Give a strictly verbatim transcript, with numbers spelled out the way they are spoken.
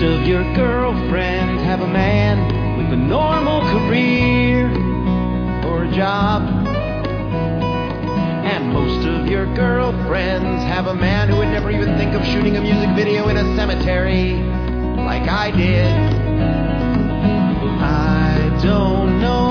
Most of your girlfriends have a man with a normal career or a job. And most of your girlfriends have a man who would never even think of shooting a music video in a cemetery like I did. I don't know